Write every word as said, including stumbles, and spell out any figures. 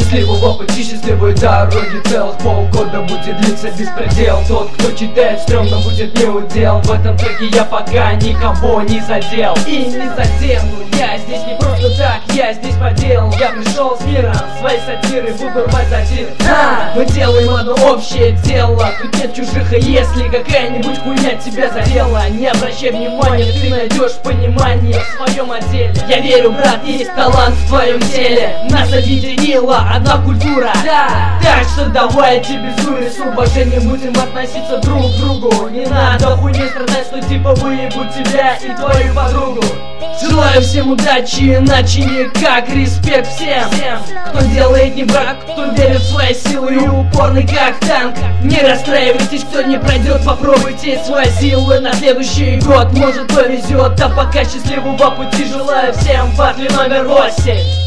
счастливого пути, счастливой дороги. Целых полгода будет длиться беспредел. Тот, кто читает, стрёмно будет не удел. В этом треке я пока никого не задел и не задену. Я здесь не просто так, я здесь по делу. Я пришел с миром своей сатиры выбывать один. А, мы делаем одно общее дело. Тут нет чужих, и если какая-нибудь хуйня тебя задела, не обращай внимания, ты найдешь понимание в своем отделе. Я верю, брат, есть талант в твоем теле. Нас объединила одна культура, да. Так что давай тебе зури, с уважением будем относиться друг к другу. Не надо хуйней страдать, что типа выебут тебя и твою подругу. Желаю всем удачи, иначе никак. Респект всем, кто делает не брак, кто верит в свои силы и упорный как танк. Не расстраивайтесь, кто не пройдет, попробуйте свои силы на следующий год. Может повезет, а пока счастливого пути желаю всем. Батли номер восемь.